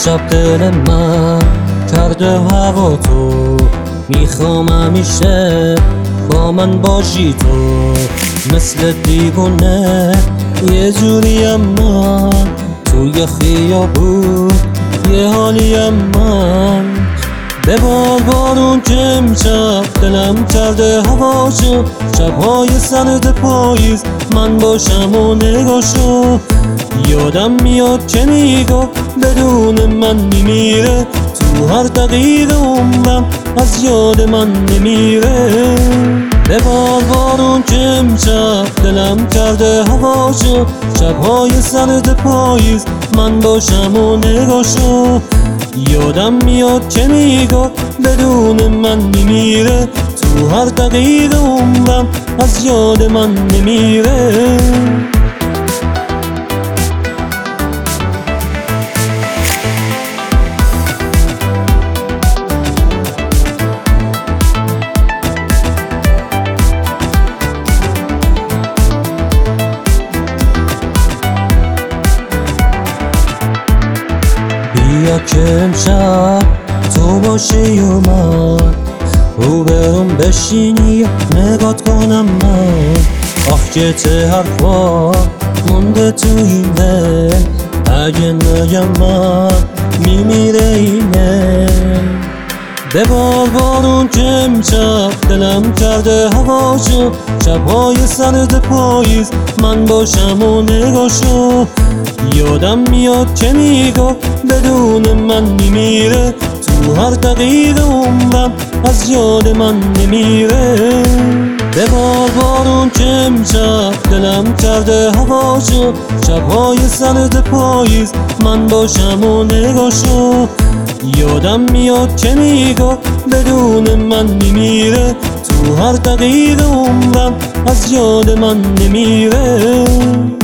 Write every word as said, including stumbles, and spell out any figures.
شب دل من کرده هوا تو، میخوام همیشه با من باشی تو. مثل دیوونه یه جوریم من، توی خیابون یه حالیم من. ببار بارون که امشب دلم کرده هواشو، شبهای سرد پاییز من باشم و نگاشو. یادم میاد که میگفت بدون من میمیره، تو هر دقیقه عمرم از یاد من نمیره. ببار بارون که امشب دلم کرده هواشو، شبهای سرد پاییز من باشم و نگاشو. یادم میاد که میگفت بدون من میمیره، تو هر دقیقه عمرم از یاد من نمیره. بیا که امشب تو باشی و من رو برم بشینی نگات کنم من. آخ که چه حرفا مونده تو این دل، اگه نگم من میمیره اینه. ببار بارون که امشب دلم کرده هواشو، شبهای سرد پاییز من باشم و نگاشو. یادم میاد که میگفت بدون من میمیره، تو هر دقیقه عمرم از یاد من نمیره. ببار بارون که امشب دلم کرده هواشو، شبهای سرد پاییز من باشم و نگاشو. یادم میاد که میگفت بدون من میمیره، تو هر دقیقه عمرم از یاد من نمیره.